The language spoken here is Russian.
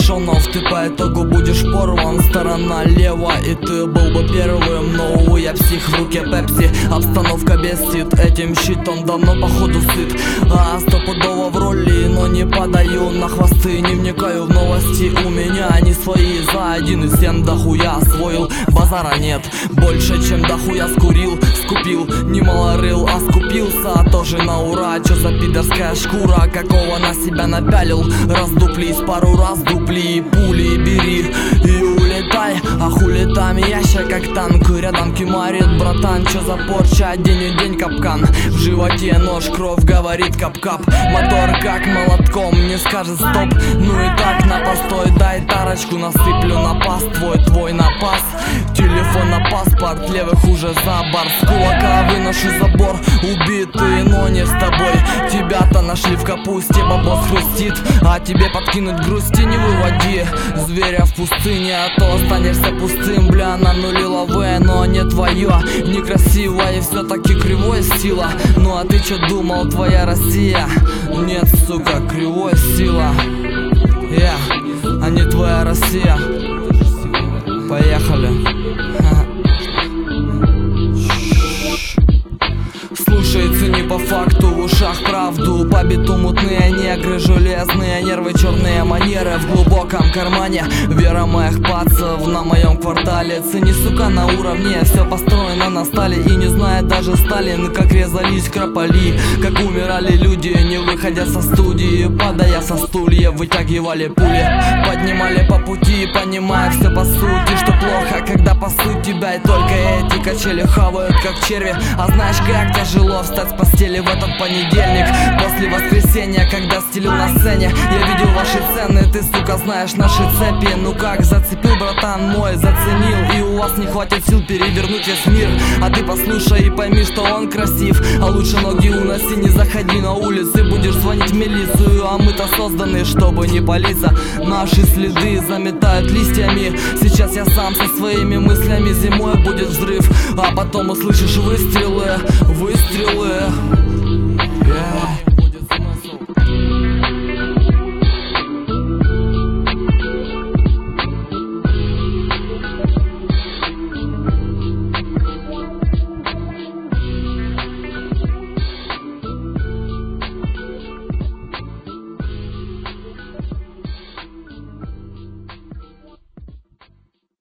капюшонов, ты по итогу будешь порван. Сторона лево, и ты был бы первым. Но увы, я псих, в руке пепси, обстановка бесит. Этим щитом давно походу сыт. Стопудово в роли, но не подаю на хвосты. Не вникаю в новости, у меня они свои. За 1,7 дохуя освоил, базара нет. Больше чем дохуя скурил, скупил. Немало рыл, а скупился тоже на ура. Чё за пидорская шкура, какого на себя напялил? Раздуплись пару раз, дупли, пули бери и улетай. А хули там ящик как танк, рядом кимарит братан. Чё за порча, день и день капкан. В животе нож, кровь говорит кап-кап. Мотор как молотком не скажет стоп. Ну и так на постой, дай тарочку насыплю на пас. Твой напас, телефон на паспорт, левый хуже за бар. С кулака выношу забор, убитый, но не с тобой. Тебя-то нашли в капусте, бабос хрустит, а тебе подкинуть грусти не выводи. Зверя в пустыне, а то останешься пустым. Бля, на нуле лаве, но не твое. Некрасиво и все-таки кривой сила. Ну а ты чё думал, твоя Россия? Нет, сука, кривой сила. А не твоя Россия. Поехали. Слушается не по факту, в ушах правду. По биту мутные негры, железные нервы, черные манеры в глубоком кармане. Вера моих пацев на моем квартале. Цени, сука, на уровне, все построено на стали. И не знает даже Сталин, как резались крополи, как умирали люди, не выходя со студии. Падая со стульев, вытягивали пули, поднимали по пути, понимая все по сути. Что плохо, когда пасут тебя и только эти качели хавают как черви. А знаешь, как тяжело встать с постели в этот понедельник после воскресенья, когда стелил на сцене. Я видел ваши цены, ты, сука, знаешь наши цепи. Ну как, зацепил, братан мой, заценил. И у вас не хватит сил перевернуть весь мир. А ты послушай и пойми, что он красив. А лучше ноги уноси, не заходи на улицы. Будешь звонить в милицию, а мы-то созданы, чтобы не палиться. Наши следы заметают листьями. Сейчас я сам со своими мыслями, зимой будет взрыв, а потом услышишь выстрелы.